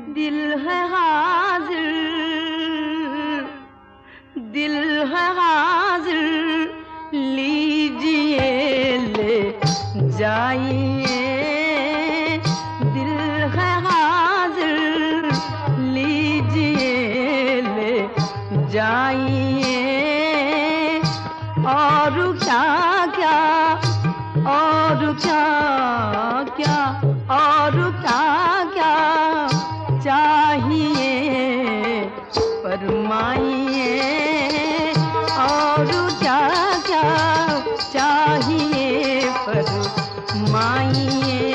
दिल है हाजिर, दिल है हाजिर, लीजिए ले जाइए। दिल है हाजिर, लीजिए ले जाइए। और क्या क्या, और क्या क्या, और क्या क्या चाहिए फरमाइए। और क्या क्या चाहिए फरमाइए।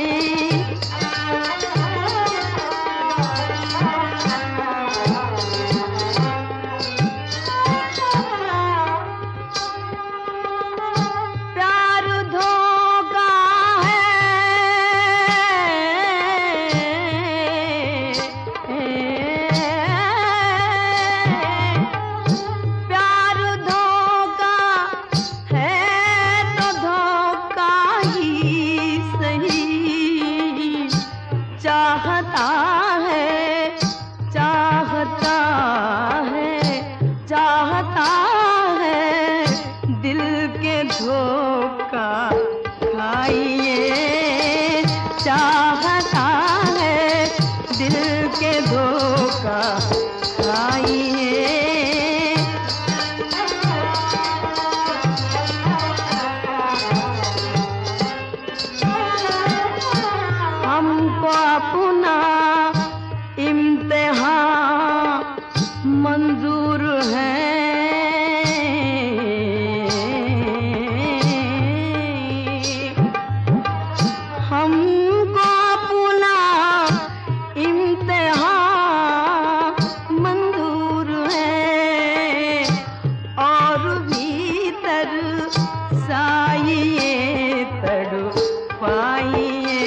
चाहता है, चाहता है, चाहता है, दिल के धोखा खाइए। चाहता है, दिल के धोखा खाइए। हमको अपना इम्तिहान मंजूर है। हमको अपना इम्तिहान मंजूर है। और भीतर साइए तड़पाइए।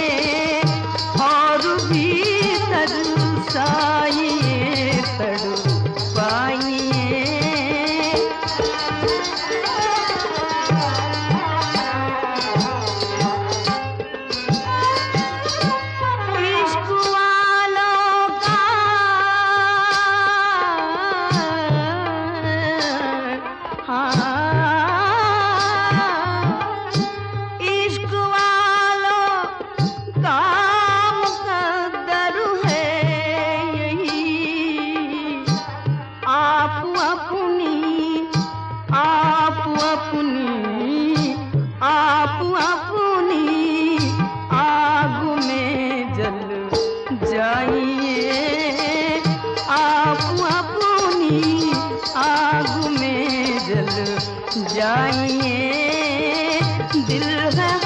और भीतर साइए तड़पाइए। इश्क वालों का इश्क वालों का मुकद्दर है यही। आप अपनी, आप अपनी, आप अपनी आग में जल जाइए। आप अपनी आग में जल जाइए। दिल है